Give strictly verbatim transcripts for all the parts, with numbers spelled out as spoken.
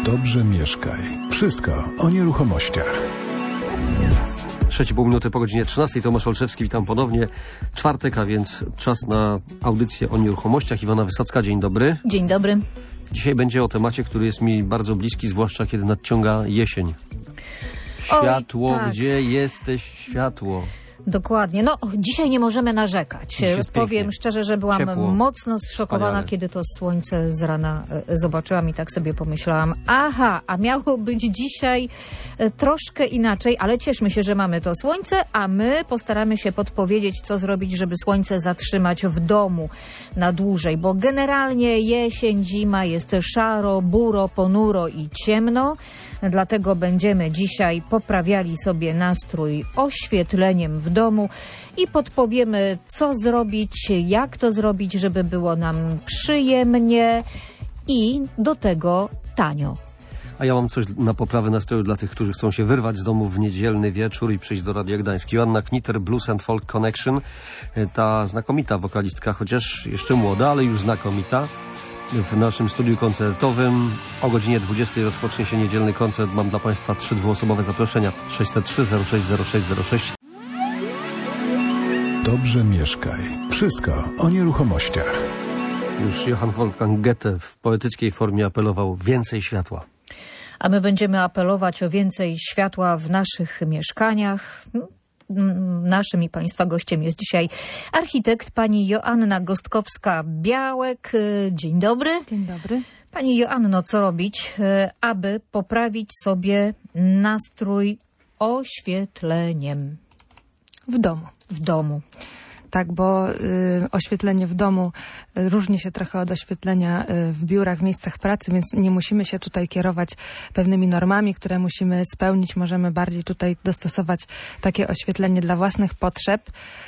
Dobrze mieszkaj. Wszystko o nieruchomościach. sześć i pół minuty po godzinie trzynastej. Tomasz Olszewski, witam ponownie. Czwartek, a więc czas na audycję o nieruchomościach. Iwona Wysocka, dzień dobry. Dzień dobry. Dzisiaj będzie o temacie, który jest mi bardzo bliski, zwłaszcza kiedy nadciąga jesień. Światło, Oj, tak. Gdzie jesteś, światło? Dokładnie. No, dzisiaj nie możemy narzekać. Powiem pięknie. szczerze, że byłam Ciepło. mocno zszokowana, Wspaniale. kiedy to słońce z rana e, zobaczyłam i tak sobie pomyślałam, aha, a miało być dzisiaj e, troszkę inaczej, ale cieszmy się, że mamy to słońce, a my postaramy się podpowiedzieć, co zrobić, żeby słońce zatrzymać w domu na dłużej, bo generalnie jesień, zima jest szaro, buro, ponuro i ciemno. Dlatego będziemy dzisiaj poprawiali sobie nastrój oświetleniem w domu i podpowiemy, co zrobić, jak to zrobić, żeby było nam przyjemnie i do tego tanio. A ja mam coś na poprawę nastroju dla tych, którzy chcą się wyrwać z domu w niedzielny wieczór i przyjść do Radia Gdańsk. Joanna Kniter, Blues and Folk Connection, ta znakomita wokalistka, chociaż jeszcze młoda, ale już znakomita. W naszym studiu koncertowym o godzinie dwudziestej rozpocznie się niedzielny koncert. Mam dla Państwa trzy dwuosobowe zaproszenia. sześćset trzy zero sześć zero sześć zero sześć. Dobrze mieszkaj. Wszystko o nieruchomościach. Już Johann Wolfgang Goethe w poetyckiej formie apelował: więcej światła. A my będziemy apelować o więcej światła w naszych mieszkaniach. Naszym i Państwa gościem jest dzisiaj architekt pani Joanna Gostkowska-Białek. Dzień dobry. Dzień dobry. Pani Joanno, co robić, aby poprawić sobie nastrój oświetleniem? W domu. W domu. Tak, bo y, oświetlenie w domu y, różni się trochę od oświetlenia y, w biurach, w miejscach pracy, więc nie musimy się tutaj kierować pewnymi normami, które musimy spełnić. Możemy bardziej tutaj dostosować takie oświetlenie dla własnych potrzeb.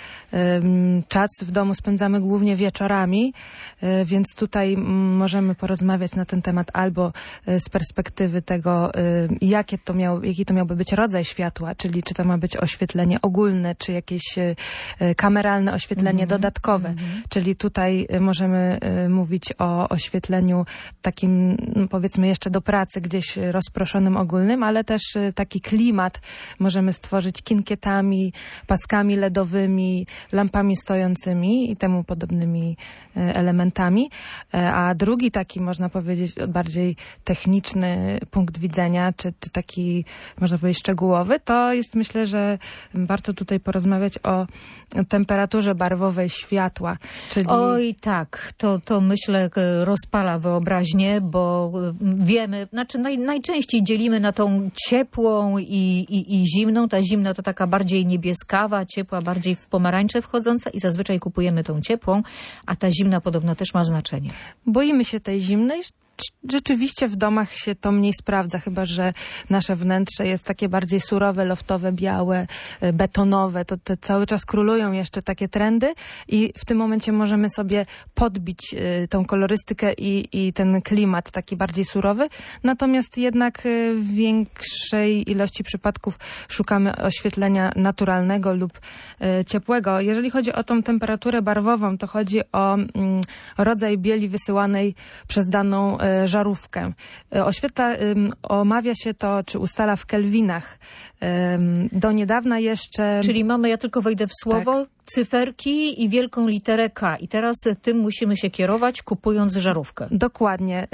Czas w domu spędzamy głównie wieczorami, więc tutaj możemy porozmawiać na ten temat albo z perspektywy tego, jakie to miał, jaki to miałby być rodzaj światła, czyli czy to ma być oświetlenie ogólne, czy jakieś kameralne oświetlenie mm-hmm. dodatkowe. Mm-hmm. Czyli tutaj możemy mówić o oświetleniu takim, powiedzmy, jeszcze do pracy, gdzieś rozproszonym, ogólnym, ale też taki klimat możemy stworzyć kinkietami, paskami ledowymi, lampami stojącymi i temu podobnymi elementami. A drugi taki, można powiedzieć, bardziej techniczny punkt widzenia, czy, czy taki, można powiedzieć, szczegółowy, to jest, myślę, że warto tutaj porozmawiać o temperaturze barwowej światła. Czyli... Oj tak, to, to myślę rozpala wyobraźnię, bo wiemy, znaczy naj, najczęściej dzielimy na tą ciepłą i, i, i zimną. Ta zimna to taka bardziej niebieskawa, ciepła bardziej w pomarańcze wchodząca i zazwyczaj kupujemy tą ciepłą, a ta zimna podobno też ma znaczenie. Boimy się tej zimnej. Rzeczywiście w domach się to mniej sprawdza, chyba że nasze wnętrze jest takie bardziej surowe, loftowe, białe, betonowe. To te cały czas królują jeszcze takie trendy i w tym momencie możemy sobie podbić y, tą kolorystykę i, i ten klimat taki bardziej surowy. Natomiast jednak y, w większej ilości przypadków szukamy oświetlenia naturalnego lub y, ciepłego. Jeżeli chodzi o tą temperaturę barwową, to chodzi o y, rodzaj bieli wysyłanej przez daną y, żarówkę. Oświetla, omawia się to, czy ustala w kelwinach. Do niedawna jeszcze... Czyli mamy, ja tylko wejdę w słowo, tak. cyferki i wielką literę K. I teraz tym musimy się kierować, kupując żarówkę. Dokładnie.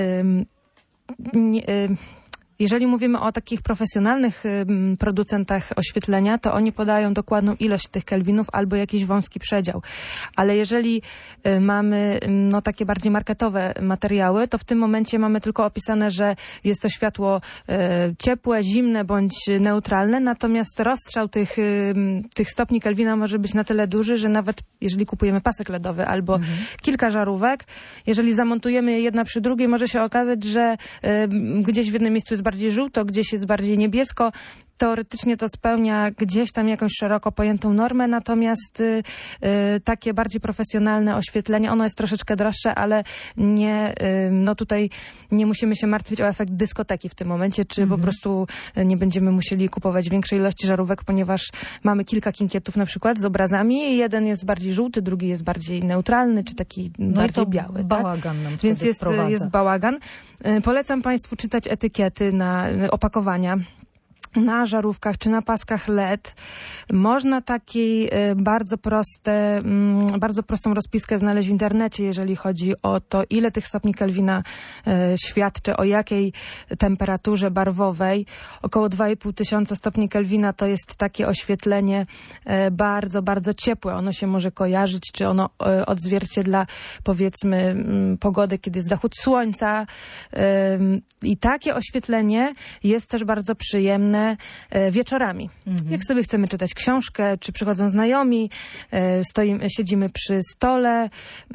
Nie, Jeżeli mówimy o takich profesjonalnych producentach oświetlenia, to oni podają dokładną ilość tych kelwinów albo jakiś wąski przedział. Ale jeżeli mamy no, takie bardziej marketowe materiały, to w tym momencie mamy tylko opisane, że jest to światło e, ciepłe, zimne bądź neutralne, natomiast rozstrzał tych, e, tych stopni kelwina może być na tyle duży, że nawet jeżeli kupujemy pasek ledowy albo mhm. kilka żarówek, jeżeli zamontujemy je jedna przy drugiej, może się okazać, że e, gdzieś w jednym miejscu jest bardziej żółto, gdzieś jest bardziej niebiesko, teoretycznie to spełnia gdzieś tam jakąś szeroko pojętą normę, natomiast y, y, takie bardziej profesjonalne oświetlenie, ono jest troszeczkę droższe, ale nie, y, no tutaj nie musimy się martwić o efekt dyskoteki w tym momencie, czy Mhm. po prostu nie będziemy musieli kupować większej ilości żarówek, ponieważ mamy kilka kinkietów na przykład z obrazami. Jeden jest bardziej żółty, drugi jest bardziej neutralny, czy taki No bardziej i to biały. Tak? bałagan nam Więc wtedy jest, wprowadza. jest bałagan. Y, Polecam Państwu czytać etykiety na y, opakowania. Na żarówkach czy na paskach L E D można takiej y, bardzo proste, mm, bardzo prostą rozpiskę znaleźć w internecie, jeżeli chodzi o to, ile tych stopni Kelwina y, świadczy, o jakiej temperaturze barwowej. Około dwa i pół tysiąca stopni Kelwina to jest takie oświetlenie y, bardzo, bardzo ciepłe. Ono się może kojarzyć, czy ono y, odzwierciedla, powiedzmy, mm, pogodę, kiedy jest zachód słońca. Y, I takie oświetlenie jest też bardzo przyjemne wieczorami. Mhm. Jak sobie chcemy czytać książkę, czy przychodzą znajomi, stoimy, siedzimy przy stole.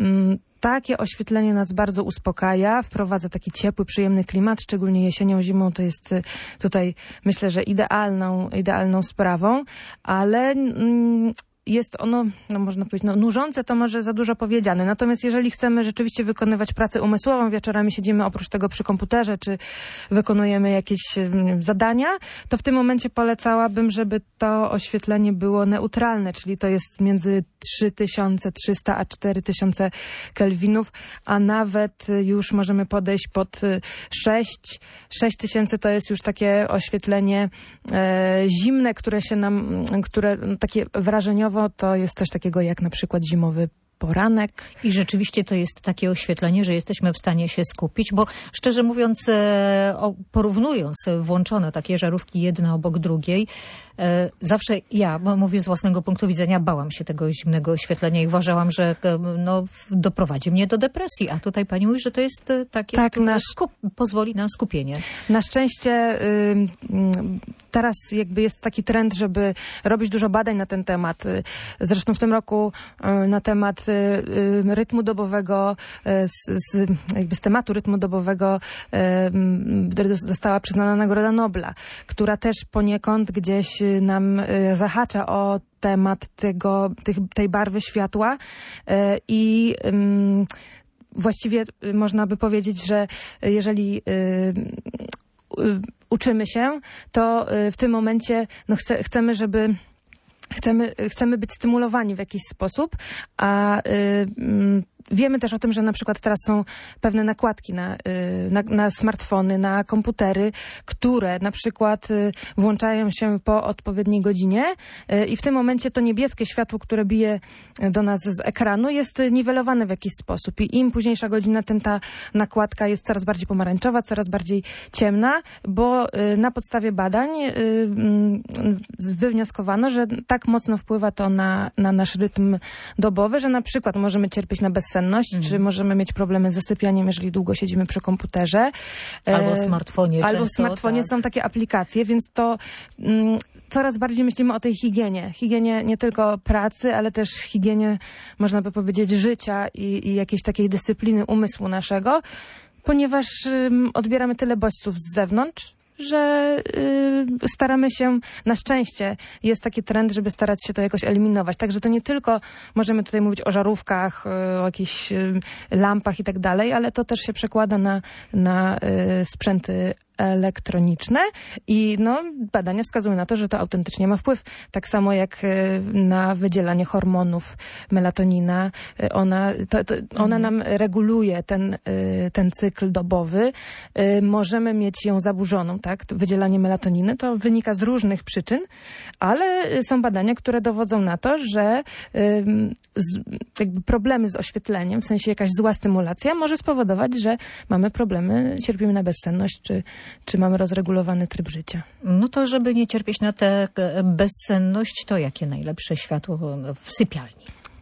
Takie oświetlenie nas bardzo uspokaja, wprowadza taki ciepły, przyjemny klimat, szczególnie jesienią, zimą to jest tutaj, myślę, że idealną, idealną sprawą, ale mm, jest ono, no można powiedzieć, no nużące to może za dużo powiedziane. Natomiast jeżeli chcemy rzeczywiście wykonywać pracę umysłową, wieczorami siedzimy oprócz tego przy komputerze, czy wykonujemy jakieś um, zadania, to w tym momencie polecałabym, żeby to oświetlenie było neutralne, czyli to jest między trzy tysiące trzysta a cztery tysiące kelwinów, a nawet już możemy podejść pod sześć tysięcy to jest już takie oświetlenie e, zimne, które się nam, które takie wrażeniowo to jest coś takiego jak na przykład zimowy poranek. I rzeczywiście to jest takie oświetlenie, że jesteśmy w stanie się skupić, bo szczerze mówiąc, e, o, porównując włączone takie żarówki jedna obok drugiej, e, zawsze ja, bo mówię z własnego punktu widzenia, bałam się tego zimnego oświetlenia i uważałam, że e, no, doprowadzi mnie do depresji, a tutaj pani mówi, że to jest e, takie, tak, które nasz... skup, pozwoli na skupienie. Na szczęście y, y, teraz jakby jest taki trend, żeby robić dużo badań na ten temat. Zresztą w tym roku y, na temat rytmu dobowego, z, z, jakby z tematu rytmu dobowego została przyznana Nagroda Nobla, która też poniekąd gdzieś nam zahacza o temat tego, tych, tej barwy światła i właściwie można by powiedzieć, że jeżeli uczymy się, to w tym momencie no chce, chcemy, żeby Chcemy, chcemy być stymulowani w jakiś sposób, a y, wiemy też o tym, że na przykład teraz są pewne nakładki na, y, na, na smartfony, na komputery, które na przykład y, włączają się po odpowiedniej godzinie y, i w tym momencie to niebieskie światło, które bije do nas z ekranu, jest niwelowane w jakiś sposób i im późniejsza godzina, tym ta nakładka jest coraz bardziej pomarańczowa, coraz bardziej ciemna, bo y, na podstawie badań y, y, wywnioskowano, że tak mocno wpływa to na, na nasz rytm dobowy, że na przykład możemy cierpieć na bezsenność, mm. czy możemy mieć problemy z zasypianiem, jeżeli długo siedzimy przy komputerze. Albo w smartfonie Albo często, w smartfonie tak. są takie aplikacje, więc to mm, coraz bardziej myślimy o tej higienie. Higienie nie tylko pracy, ale też higienie, można by powiedzieć, życia i, i jakiejś takiej dyscypliny umysłu naszego, ponieważ ym, odbieramy tyle bodźców z zewnątrz, że y, staramy się, na szczęście jest taki trend, żeby starać się to jakoś eliminować. Także to nie tylko możemy tutaj mówić o żarówkach, y, o jakichś y, lampach i tak dalej, ale to też się przekłada na, na y, sprzęty elektroniczne i no, badania wskazują na to, że to autentycznie ma wpływ. Tak samo jak na wydzielanie hormonów, melatonina. Ona, to, to, ona mhm. nam reguluje ten, ten cykl dobowy. Możemy mieć ją zaburzoną, tak? Wydzielanie melatoniny to wynika z różnych przyczyn, ale są badania, które dowodzą na to, że z, jakby problemy z oświetleniem, w sensie jakaś zła stymulacja może spowodować, że mamy problemy, cierpimy na bezsenność, czy czy mamy rozregulowany tryb życia. No to żeby nie cierpieć na tę bezsenność, to jakie najlepsze światło w sypialni?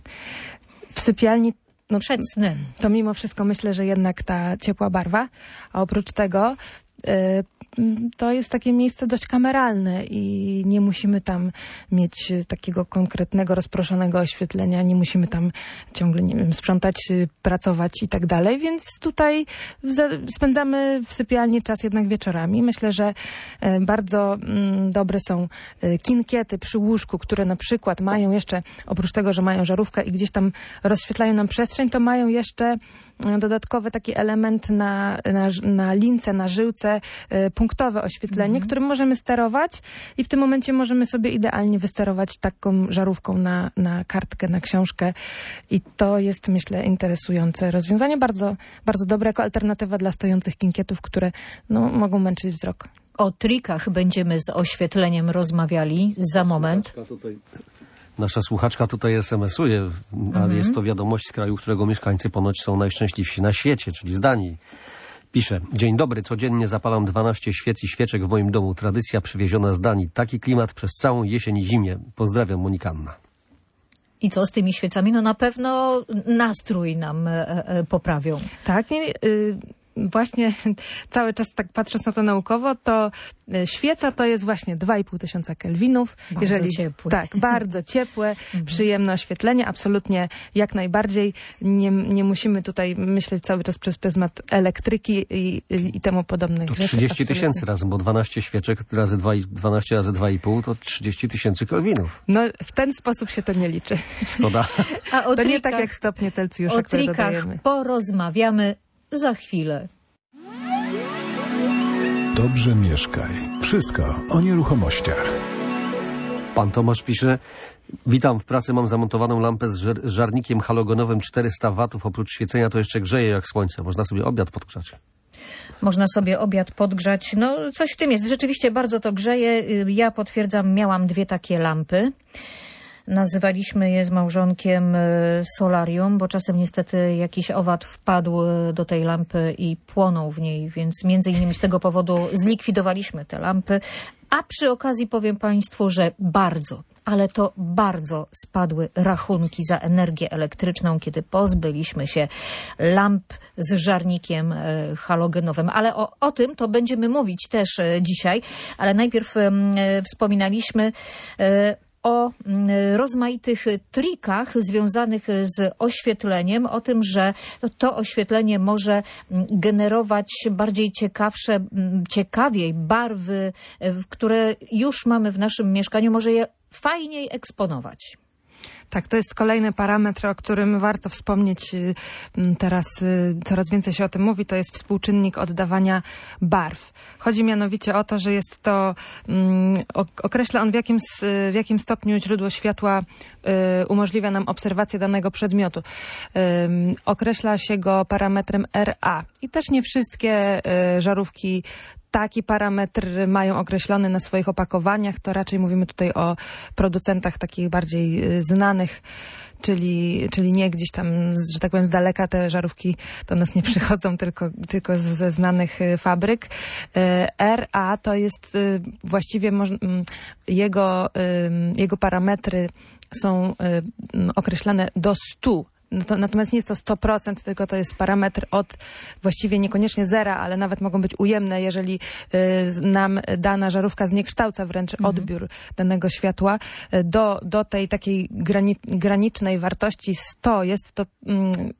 W sypialni no, przed snem. To mimo wszystko myślę, że jednak ta ciepła barwa, a oprócz tego y, to jest takie miejsce dość kameralne i nie musimy tam mieć takiego konkretnego, rozproszonego oświetlenia, nie musimy tam ciągle, nie wiem, sprzątać, pracować i tak dalej, więc tutaj spędzamy w sypialni czas jednak wieczorami. Myślę, że bardzo dobre są kinkiety przy łóżku, które na przykład mają jeszcze, oprócz tego, że mają żarówkę i gdzieś tam rozświetlają nam przestrzeń, to mają jeszcze dodatkowy taki element na, na, na lince, na żyłce, y, punktowe oświetlenie, mm-hmm. którym możemy sterować i w tym momencie możemy sobie idealnie wysterować taką żarówką na, na kartkę, na książkę i to jest, myślę, interesujące rozwiązanie. Bardzo, bardzo dobre jako alternatywa dla stojących kinkietów, które no, mogą męczyć wzrok. O trikach będziemy z oświetleniem rozmawiali za moment. Nasza słuchaczka tutaj es em esuje, a mhm. jest to wiadomość z kraju, którego mieszkańcy ponoć są najszczęśliwsi na świecie, czyli z Danii. Pisze: dzień dobry, codziennie zapalam dwanaście świec i świeczek w moim domu. Tradycja przywieziona z Danii. Taki klimat przez całą jesień i zimę. Pozdrawiam, Monikanna. I co z tymi świecami? No na pewno nastrój nam e, e, poprawią. Tak, nie, y Właśnie cały czas tak patrząc na to naukowo, to świeca to jest właśnie dwa i pół tysiąca kelwinów. Bardzo Jeżeli, ciepłe. Tak, bardzo ciepłe, przyjemne oświetlenie, absolutnie jak najbardziej. Nie, nie musimy tutaj myśleć cały czas przez pryzmat elektryki i, i, i temu podobnych to rzeczy. trzydzieści tysięcy razem, bo dwanaście świeczek razy dwa, dwanaście razy dwa i pół to trzydzieści tysięcy kelwinów. No w ten sposób się to nie liczy. Szkoda. A o to trikach, nie tak jak stopnie Celsjusza, o które trikach dodajemy. porozmawiamy za chwilę. Dobrze mieszkaj. Wszystko o nieruchomościach. Pan Tomasz pisze: witam, w pracy mam zamontowaną lampę z żar żarnikiem halogenowym czterysta watów. Oprócz świecenia to jeszcze grzeje jak słońce. Można sobie obiad podgrzać. Można sobie obiad podgrzać. No coś w tym jest. Rzeczywiście bardzo to grzeje. Ja potwierdzam, miałam dwie takie lampy. Nazywaliśmy je z małżonkiem solarium, bo czasem niestety jakiś owad wpadł do tej lampy i płonął w niej, więc między innymi z tego powodu zlikwidowaliśmy te lampy. A przy okazji powiem Państwu, że bardzo, ale to bardzo spadły rachunki za energię elektryczną, kiedy pozbyliśmy się lamp z żarnikiem halogenowym. Ale o, o tym to będziemy mówić też dzisiaj, ale najpierw e, wspominaliśmy e, o rozmaitych trikach związanych z oświetleniem, o tym, że to oświetlenie może generować bardziej ciekawsze, ciekawiej barwy, które już mamy w naszym mieszkaniu, może je fajniej eksponować. Tak, to jest kolejny parametr, o którym warto wspomnieć. Teraz coraz więcej się o tym mówi. To jest współczynnik oddawania barw. Chodzi mianowicie o to, że jest to, określa on w jakim, w jakim stopniu źródło światła umożliwia nam obserwację danego przedmiotu. Określa się go parametrem R A. I też nie wszystkie żarówki taki parametr mają określony na swoich opakowaniach. To raczej mówimy tutaj o producentach takich bardziej znanych, czyli, czyli nie gdzieś tam, że tak powiem, z daleka te żarówki do nas nie przychodzą, tylko, tylko ze znanych fabryk. R A to jest właściwie jego, jego parametry są określane do stu. Natomiast nie jest to sto procent, tylko to jest parametr od właściwie niekoniecznie zera, ale nawet mogą być ujemne, jeżeli y, nam dana żarówka zniekształca wręcz mhm. odbiór danego światła. Do, do tej takiej grani granicznej wartości sto jest to y,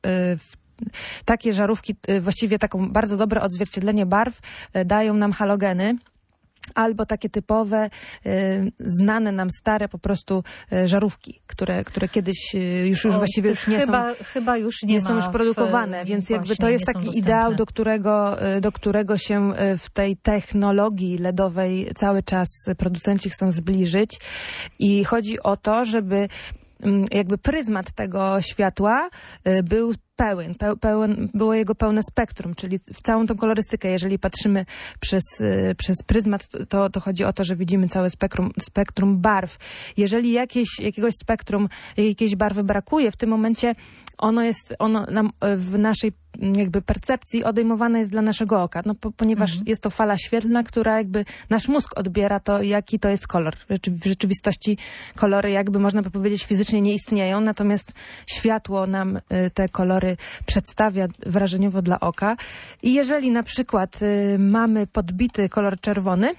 y, takie żarówki, y, właściwie taką bardzo dobre odzwierciedlenie barw y, dają nam halogeny. Albo takie typowe, y, znane nam stare po prostu y, żarówki, które, które kiedyś y, już, już o, właściwie już nie chyba, są, chyba już nie, nie ma są już produkowane, w, więc właśnie, jakby to jest taki ideał, do którego, do którego się w tej technologii ledowej cały czas producenci chcą zbliżyć i chodzi o to, żeby jakby pryzmat tego światła był pełen, pełen, było jego pełne spektrum, czyli w całą tą kolorystykę, jeżeli patrzymy przez, przez pryzmat, to, to chodzi o to, że widzimy całe spektrum, spektrum barw. Jeżeli jakieś, jakiegoś spektrum, jakiejś barwy brakuje, w tym momencie ono jest, ono nam w naszej jakby percepcji odejmowana jest dla naszego oka, no, po, ponieważ mhm. jest to fala świetlna, która jakby nasz mózg odbiera to, jaki to jest kolor. W rzeczywistości kolory jakby można by powiedzieć fizycznie nie istnieją, natomiast światło nam te kolory przedstawia wrażeniowo dla oka. I jeżeli na przykład mamy podbity kolor czerwony,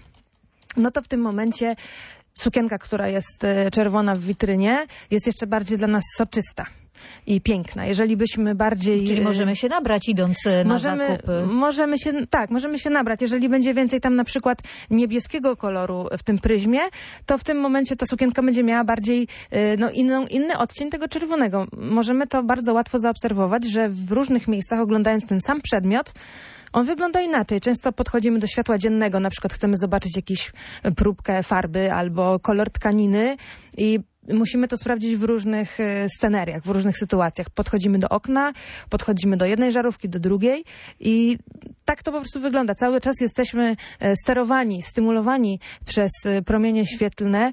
no to w tym momencie sukienka, która jest czerwona w witrynie, jest jeszcze bardziej dla nas soczysta i piękna. Jeżeli byśmy bardziej... Czyli możemy się nabrać idąc na możemy, zakupy. Możemy się, tak, możemy się nabrać. Jeżeli będzie więcej tam na przykład niebieskiego koloru w tym pryzmie, to w tym momencie ta sukienka będzie miała bardziej no, inną, inny odcień tego czerwonego. Możemy to bardzo łatwo zaobserwować, że w różnych miejscach oglądając ten sam przedmiot, on wygląda inaczej. Często podchodzimy do światła dziennego, na przykład chcemy zobaczyć jakąś próbkę farby albo kolor tkaniny i musimy to sprawdzić w różnych scenariach, w różnych sytuacjach. Podchodzimy do okna, podchodzimy do jednej żarówki, do drugiej i tak to po prostu wygląda. Cały czas jesteśmy sterowani, stymulowani przez promienie świetlne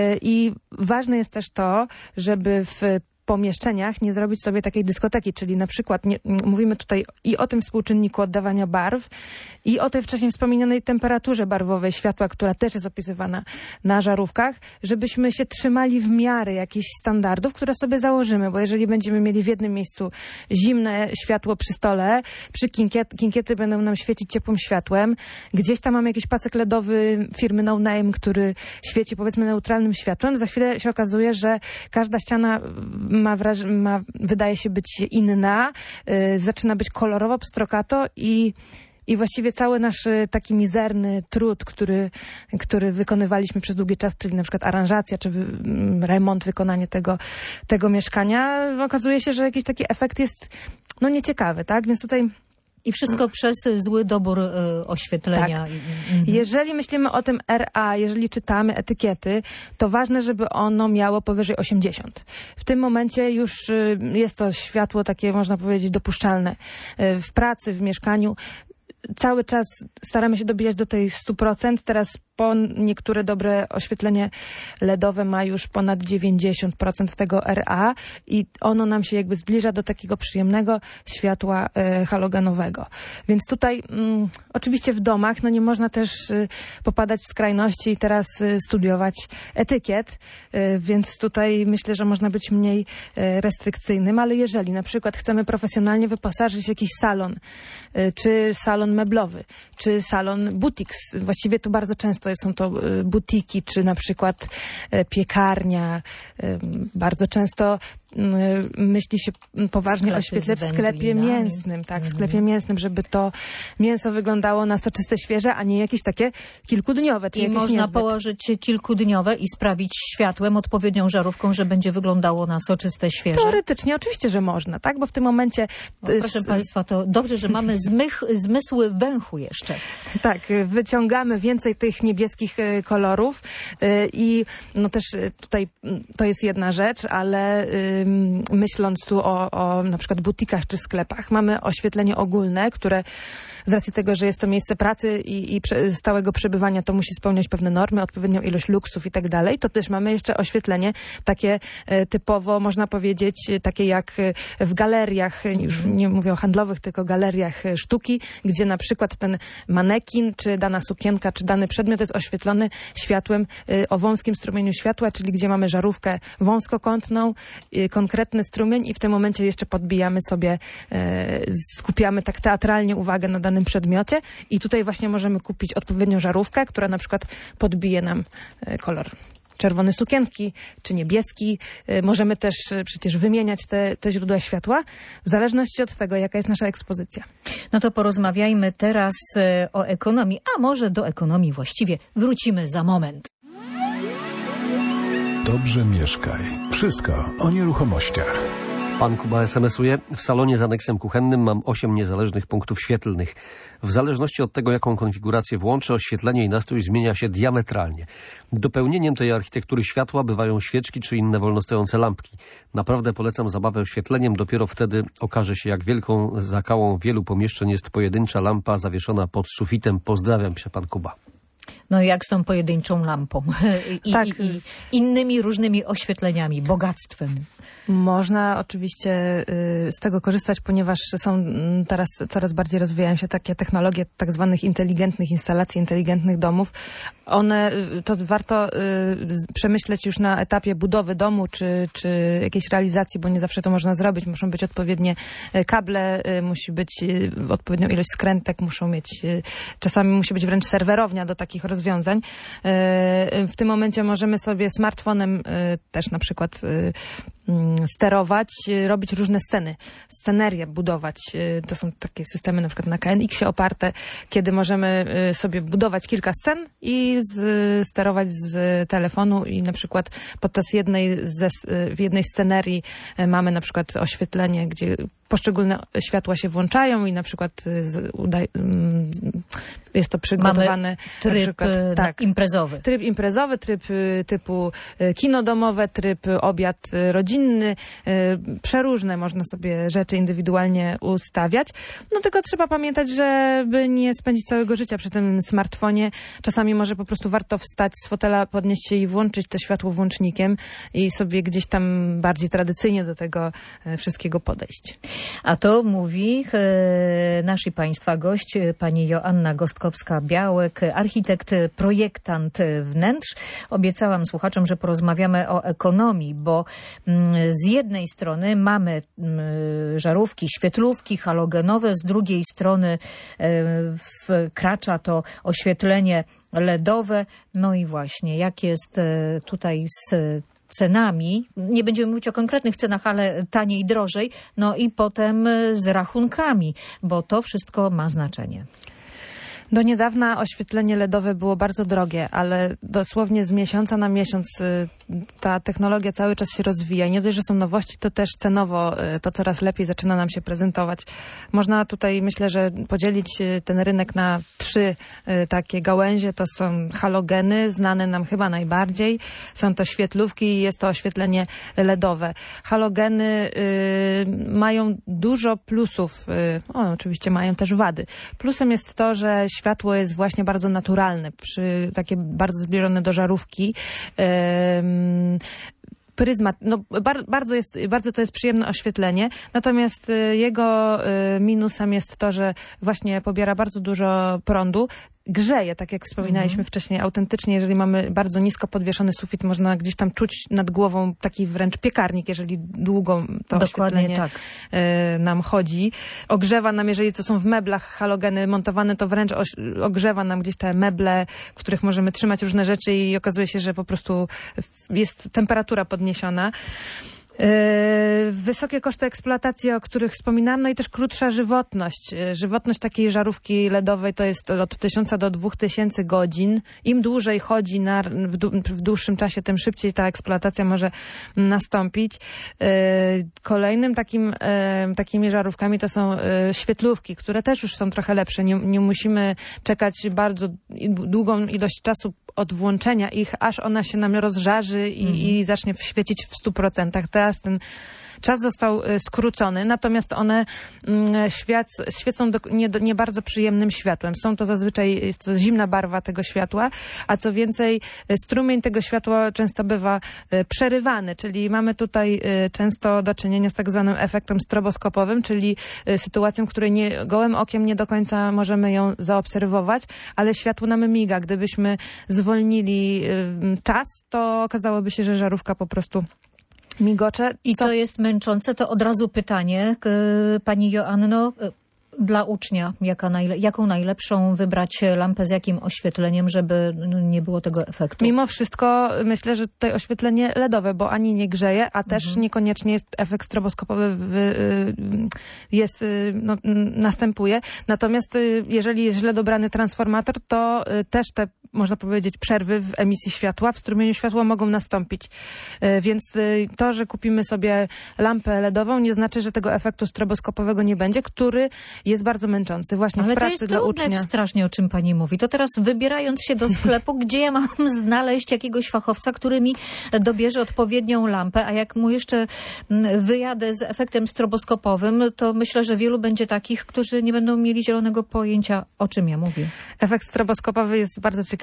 i ważne jest też to, żeby w pomieszczeniach nie zrobić sobie takiej dyskoteki, czyli na przykład nie, mówimy tutaj i o tym współczynniku oddawania barw i o tej wcześniej wspomnianej temperaturze barwowej światła, która też jest opisywana na żarówkach, żebyśmy się trzymali w miarę jakichś standardów, które sobie założymy, bo jeżeli będziemy mieli w jednym miejscu zimne światło przy stole, przy kinkiet, kinkiety będą nam świecić ciepłym światłem, gdzieś tam mamy jakiś pasek ledowy firmy No Name, który świeci powiedzmy neutralnym światłem, za chwilę się okazuje, że każda ściana Ma, wraż- ma, wydaje się być inna, y, zaczyna być kolorowo, pstrokato i, i właściwie cały nasz y, taki mizerny trud, który, który wykonywaliśmy przez długi czas, czyli na przykład aranżacja, czy wy, m, remont, wykonanie tego, tego mieszkania, okazuje się, że jakiś taki efekt jest no nieciekawy, tak? Więc tutaj... I wszystko przez zły dobór y, oświetlenia. Tak. Mhm. Jeżeli myślimy o tym R A, jeżeli czytamy etykiety, to ważne, żeby ono miało powyżej osiemdziesiąt. W tym momencie już y, jest to światło takie, można powiedzieć, dopuszczalne. Y, w pracy, w mieszkaniu cały czas staramy się dobijać do tej stu procent. Teraz po niektóre dobre oświetlenie ledowe ma już ponad dziewięćdziesiąt procent tego R A i ono nam się jakby zbliża do takiego przyjemnego światła y, halogenowego. Więc tutaj mm, oczywiście w domach no nie można też y, popadać w skrajności i teraz y, studiować etykiet, y, więc tutaj myślę, że można być mniej y, restrykcyjnym, ale jeżeli na przykład chcemy profesjonalnie wyposażyć jakiś salon, y, czy salon meblowy, czy salon butiks, właściwie to bardzo często są to butiki, czy na przykład piekarnia. Bardzo często myśli się poważnie o świetle w sklepie mięsnym, tak, w sklepie mięsnym, żeby to mięso wyglądało na soczyste, świeże, a nie jakieś takie kilkudniowe. Czy I można niezbyt. położyć kilkudniowe i sprawić światłem, odpowiednią żarówką, że będzie wyglądało na soczyste, świeże. Teoretycznie oczywiście, że można, tak, bo w tym momencie... No, proszę Państwa, to dobrze, że mamy zmych, zmysły węchu jeszcze. Tak, wyciągamy więcej tych niebieskich kolorów i no też tutaj to jest jedna rzecz, ale myśląc tu o, o na przykład butikach czy sklepach, mamy oświetlenie ogólne, które z racji tego, że jest to miejsce pracy i, i stałego przebywania, to musi spełniać pewne normy, odpowiednią ilość luksów i tak dalej, to też mamy jeszcze oświetlenie takie typowo, można powiedzieć, takie jak w galeriach, już nie mówię o handlowych, tylko galeriach sztuki, gdzie na przykład ten manekin, czy dana sukienka, czy dany przedmiot jest oświetlony światłem o wąskim strumieniu światła, czyli gdzie mamy żarówkę wąskokątną, konkretny strumień i w tym momencie jeszcze podbijamy sobie, skupiamy tak teatralnie uwagę na danym przedmiocie i tutaj właśnie możemy kupić odpowiednią żarówkę, która na przykład podbije nam kolor czerwony sukienki, czy niebieski. Możemy też przecież wymieniać te, te źródła światła w zależności od tego, jaka jest nasza ekspozycja. No to porozmawiajmy teraz o ekonomii, a może do ekonomii właściwie wrócimy za moment. Dobrze mieszkaj. Wszystko o nieruchomościach. Pan Kuba es em esuje. W salonie z aneksem kuchennym mam osiem niezależnych punktów świetlnych. W zależności od tego, jaką konfigurację włączę, oświetlenie i nastrój zmienia się diametralnie. Dopełnieniem tej architektury światła bywają świeczki czy inne wolnostojące lampki. Naprawdę polecam zabawę oświetleniem. Dopiero wtedy okaże się, jak wielką zakałą wielu pomieszczeń jest pojedyncza lampa zawieszona pod sufitem. Pozdrawiam się, pan Kuba. No jak z tą pojedynczą lampą i, Tak. i, i innymi różnymi oświetleniami, bogactwem. Można oczywiście y, z tego korzystać, ponieważ są mm, teraz coraz bardziej rozwijają się takie technologie tak zwanych inteligentnych instalacji, inteligentnych domów. One, y, to warto y, z- przemyśleć już na etapie budowy domu, czy, czy jakiejś realizacji, bo nie zawsze to można zrobić. Muszą być odpowiednie y, kable, y, musi być y, odpowiednią ilość skrętek, muszą mieć, y, czasami musi być wręcz serwerownia do takich rozwiązań. Y, y, w tym momencie możemy sobie smartfonem y, też na przykład y, mm, sterować, y, robić różne sceny, scenerie budować. Y, To są takie systemy na przykład na K N X-ie oparte, kiedy możemy y, sobie budować kilka scen i z, sterować z telefonu i na przykład podczas jednej ze, y, w jednej scenerii y, mamy na przykład oświetlenie, gdzie poszczególne światła się włączają i na przykład y, z, udaj, mm, jest to przygotowane. na Tryb przykład, e, tak. imprezowy. Tryb imprezowy, tryb y, typu y, kino domowe, tryb y, obiad y, rodzinny. y, Przeróżne można sobie rzeczy indywidualnie ustawiać. No tylko trzeba pamiętać, żeby nie spędzić całego życia przy tym smartfonie. Czasami może po prostu warto wstać z fotela, podnieść się i włączyć to światło włącznikiem i sobie gdzieś tam bardziej tradycyjnie do tego y, wszystkiego podejść. A to mówi e, nasz i Państwa gość, e, pani Joanna Gostkowska-Białek, architekt, projektant wnętrz. Obiecałam słuchaczom, że porozmawiamy o ekonomii, bo mm, z jednej strony mamy mm, żarówki, świetlówki halogenowe, z drugiej strony e, wkracza to oświetlenie ledowe. No i właśnie, jak jest e, tutaj z cenami, nie będziemy mówić o konkretnych cenach, ale taniej, drożej, no i potem z rachunkami, bo to wszystko ma znaczenie. Do niedawna oświetlenie ledowe było bardzo drogie, ale dosłownie z miesiąca na miesiąc y, ta technologia cały czas się rozwija. I nie dość, że są nowości, to też cenowo y, to coraz lepiej zaczyna nam się prezentować. Można tutaj, myślę, że podzielić y, ten rynek na trzy y, takie gałęzie. To są halogeny, znane nam chyba najbardziej. Są to świetlówki i jest to oświetlenie ledowe. Halogeny y, mają dużo plusów. Y, o, oczywiście mają też wady. Plusem jest to, że światło jest właśnie bardzo naturalne, przy, takie bardzo zbliżone do żarówki. Ym, Pryzmat, no bar, bardzo, jest, bardzo to jest przyjemne oświetlenie, natomiast y, jego y, minusem jest to, że właśnie pobiera bardzo dużo prądu, grzeje, tak jak wspominaliśmy mm-hmm. wcześniej, autentycznie, jeżeli mamy bardzo nisko podwieszony sufit, można gdzieś tam czuć nad głową taki wręcz piekarnik, jeżeli długo to Dokładnie oświetlenie tak. y, nam chodzi. Ogrzewa nam, jeżeli to są w meblach halogeny montowane, to wręcz oś, ogrzewa nam gdzieś te meble, w których możemy trzymać różne rzeczy i okazuje się, że po prostu jest temperatura podniesiona. Yy, wysokie koszty eksploatacji, o których wspominałam, no i też krótsza żywotność. Yy, żywotność takiej żarówki ledowej to jest od tysiąca do dwóch tysięcy godzin. Im dłużej chodzi na, w, dłu, w dłuższym czasie, tym szybciej ta eksploatacja może nastąpić. Yy, kolejnym takim, yy, takimi żarówkami to są yy, świetlówki, które też już są trochę lepsze. Nie, nie musimy czekać bardzo długą ilość czasu od włączenia ich, aż ona się nam rozżarzy i, mhm. i zacznie świecić w stu procentach. Teraz ten czas został skrócony, natomiast one świec, świecą do, nie, nie bardzo przyjemnym światłem. Są to zazwyczaj, jest to zimna barwa tego światła, a co więcej, strumień tego światła często bywa przerywany, czyli mamy tutaj często do czynienia z tak zwanym efektem stroboskopowym, czyli sytuacją, w której nie, gołym okiem nie do końca możemy ją zaobserwować, ale światło nam miga. Gdybyśmy zwolnili czas, to okazałoby się, że żarówka po prostu migocze. I co... to jest męczące. To od razu pytanie, pani Joanno, dla ucznia, jaka najle- jaką najlepszą wybrać lampę, z jakim oświetleniem, żeby nie było tego efektu? Mimo wszystko myślę, że tutaj oświetlenie ledowe, bo ani nie grzeje, a też mhm. niekoniecznie jest efekt stroboskopowy w, jest, no, następuje. Natomiast jeżeli jest źle dobrany transformator, to też te, można powiedzieć, przerwy w emisji światła, w strumieniu światła mogą nastąpić. Więc to, że kupimy sobie lampę ledową, nie znaczy, że tego efektu stroboskopowego nie będzie, który jest bardzo męczący właśnie Ale w pracy to jest dla trudne ucznia. strasznie, o czym pani mówi. To teraz wybierając się do sklepu, gdzie ja mam znaleźć jakiegoś fachowca, który mi dobierze odpowiednią lampę, a jak mu jeszcze wyjadę z efektem stroboskopowym, to myślę, że wielu będzie takich, którzy nie będą mieli zielonego pojęcia, o czym ja mówię. Efekt stroboskopowy jest bardzo ciekawy.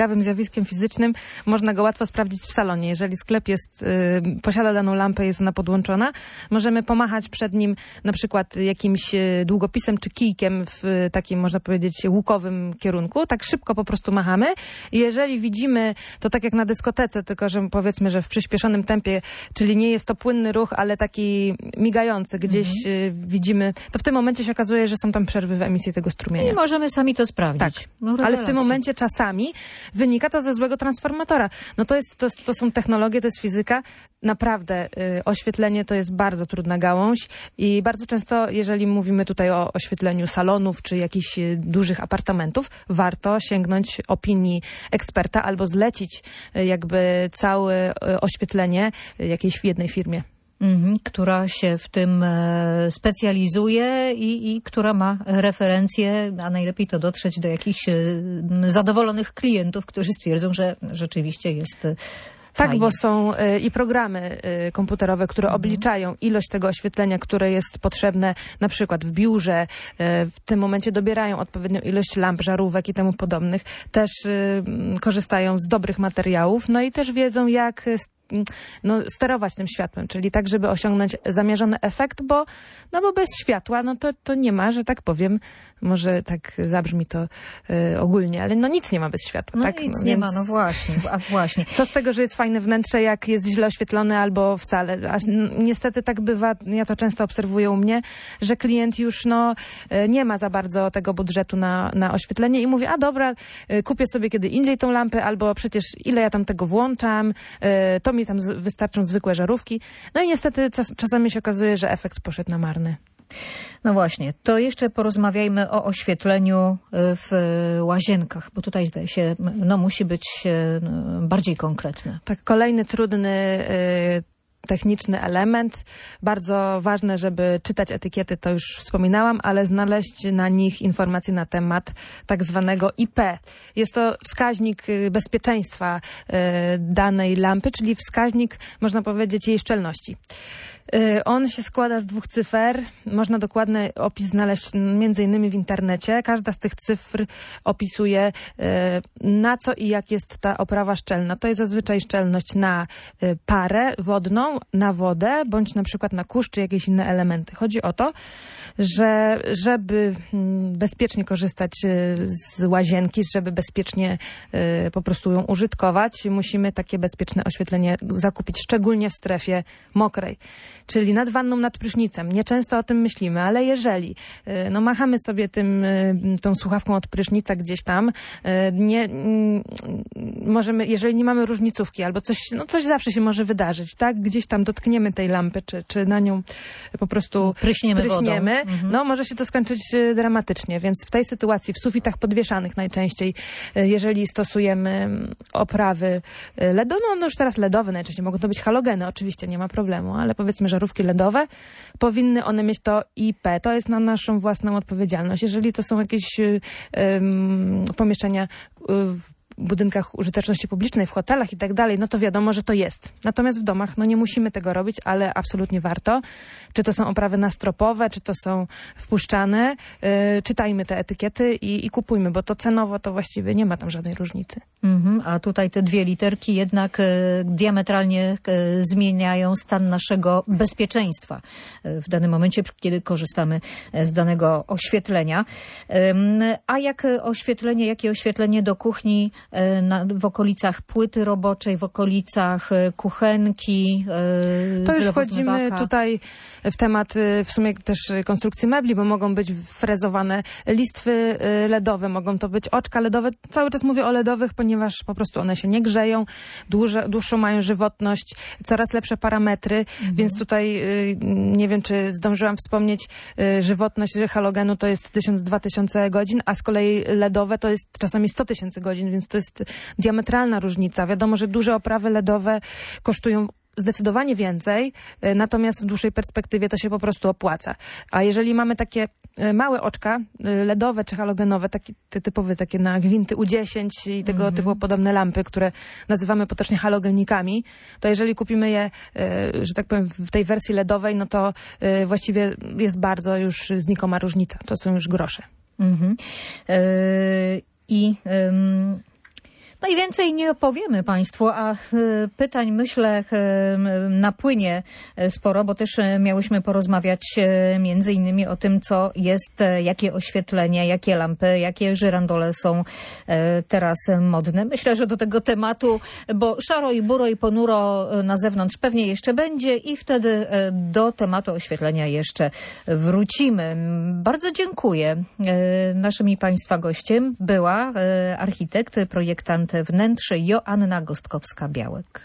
ciekawym zjawiskiem fizycznym. Można go łatwo sprawdzić w salonie. Jeżeli sklep jest, y, posiada daną lampę, jest ona podłączona, możemy pomachać przed nim na przykład jakimś y, długopisem czy kijkiem w y, takim, można powiedzieć, łukowym kierunku. Tak szybko po prostu machamy. I jeżeli widzimy to tak jak na dyskotece, tylko że powiedzmy, że w przyspieszonym tempie, czyli nie jest to płynny ruch, ale taki migający, gdzieś mhm. y, widzimy, to w tym momencie się okazuje, że są tam przerwy w emisji tego strumienia. I możemy sami to sprawdzić. Tak, no, ale w tym momencie czasami wynika to ze złego transformatora. No to, jest, to, to są technologie, to jest fizyka. Naprawdę y, oświetlenie to jest bardzo trudna gałąź i bardzo często, jeżeli mówimy tutaj o oświetleniu salonów czy jakichś y, dużych apartamentów, warto sięgnąć opinii eksperta albo zlecić y, jakby całe y, oświetlenie y, jakiejś jednej firmie. Mhm, która się w tym e, specjalizuje i, i która ma referencje, a najlepiej to dotrzeć do jakichś e, zadowolonych klientów, którzy stwierdzą, że rzeczywiście jest e, Tak, fajnie. bo są y, i programy y, komputerowe, które mhm. obliczają ilość tego oświetlenia, które jest potrzebne na przykład w biurze. Y, w tym momencie dobierają odpowiednią ilość lamp, żarówek i temu podobnych. Też y, korzystają z dobrych materiałów, no i też wiedzą, jak no, sterować tym światłem, czyli tak, żeby osiągnąć zamierzony efekt, bo, no, bo bez światła no to, to nie ma, że tak powiem, może tak zabrzmi to y, ogólnie, ale no nic nie ma bez światła. No tak? nic no, nie więc... ma, no właśnie, a właśnie. Co z tego, że jest fajne wnętrze, jak jest źle oświetlone albo wcale. A niestety tak bywa, ja to często obserwuję u mnie, że klient już no, nie ma za bardzo tego budżetu na, na oświetlenie i mówi, a dobra, kupię sobie kiedy indziej tą lampę, albo przecież ile ja tam tego włączam, to mi tam wystarczą zwykłe żarówki. No i niestety czasami się okazuje, że efekt poszedł na marny. No właśnie, to jeszcze porozmawiajmy o oświetleniu w łazienkach, bo tutaj zdaje się, no musi być bardziej konkretne. Tak, kolejny trudny y, techniczny element. Bardzo ważne, żeby czytać etykiety, to już wspominałam, ale znaleźć na nich informacje na temat tak zwanego I P. Jest to wskaźnik bezpieczeństwa y, danej lampy, czyli wskaźnik, można powiedzieć, jej szczelności. On się składa z dwóch cyfer. Można dokładny opis znaleźć między innymi w internecie. Każda z tych cyfr opisuje, na co i jak jest ta oprawa szczelna. To jest zazwyczaj szczelność na parę wodną, na wodę, bądź na przykład na kurz, czy jakieś inne elementy. Chodzi o to, że żeby bezpiecznie korzystać z łazienki, żeby bezpiecznie po prostu ją użytkować, musimy takie bezpieczne oświetlenie zakupić, szczególnie w strefie mokrej. Czyli nad wanną, nad prysznicem. Nieczęsto o tym myślimy, ale jeżeli no, machamy sobie tym, tą słuchawką od prysznica gdzieś tam, nie, możemy, jeżeli nie mamy różnicówki albo coś, no coś zawsze się może wydarzyć, tak? Gdzieś tam dotkniemy tej lampy, czy, czy na nią po prostu pryśniemy, pryśniemy mhm. no może się to skończyć dramatycznie, więc w tej sytuacji, w sufitach podwieszanych najczęściej, jeżeli stosujemy oprawy LEDowe, no, no już teraz LEDowe najczęściej, mogą to być halogeny, oczywiście nie ma problemu, ale powiedzmy żarówki LEDowe, powinny one mieć to I P. To jest na naszą własną odpowiedzialność. Jeżeli to są jakieś um, pomieszczenia um, w budynkach użyteczności publicznej, w hotelach i tak dalej, no to wiadomo, że to jest. Natomiast w domach, no nie musimy tego robić, ale absolutnie warto. Czy to są oprawy nastropowe, czy to są wpuszczane, yy, czytajmy te etykiety i, i kupujmy, bo to cenowo to właściwie nie ma tam żadnej różnicy. Mhm, a tutaj te dwie literki jednak e, diametralnie e, zmieniają stan naszego bezpieczeństwa e, w danym momencie, kiedy korzystamy z danego oświetlenia. E, a jak oświetlenie, jakie oświetlenie do kuchni e, na, w okolicach płyty roboczej, w okolicach e, kuchenki, e, to już wchodzimy tutaj w temat w sumie też konstrukcji mebli, bo mogą być frezowane listwy LEDowe, mogą to być oczka LEDowe. Cały czas mówię o LEDowych, ponieważ po prostu one się nie grzeją, dłuże, dłuższą mają żywotność, coraz lepsze parametry, mhm. więc tutaj nie wiem, czy zdążyłam wspomnieć, żywotność halogenu to jest tysiąc do dwóch tysięcy godzin, a z kolei LEDowe to jest czasami sto tysięcy godzin, więc to jest diametralna różnica. Wiadomo, że duże oprawy LEDowe kosztują zdecydowanie więcej, natomiast w dłuższej perspektywie to się po prostu opłaca. A jeżeli mamy takie małe oczka LEDowe czy halogenowe, takie te typowe takie na gwinty U dziesięć i tego mm-hmm. typu podobne lampy, które nazywamy potocznie halogenikami, to jeżeli kupimy je, że tak powiem, w tej wersji LEDowej, no to właściwie jest bardzo już znikoma różnica. To są już grosze. Mm-hmm. Yy, I... Yy... No i więcej nie opowiemy Państwu, a y, pytań myślę y, napłynie sporo, bo też miałyśmy porozmawiać y, między innymi o tym, co jest, y, jakie oświetlenie, jakie lampy, jakie żyrandole są y, teraz modne. Myślę, że do tego tematu, bo szaro i buro i ponuro na zewnątrz pewnie jeszcze będzie i wtedy y, do tematu oświetlenia jeszcze wrócimy. Bardzo dziękuję. Y, naszym i Państwa gościem była y, architekt, projektant wnętrz Joanna Gostkowska-Białek.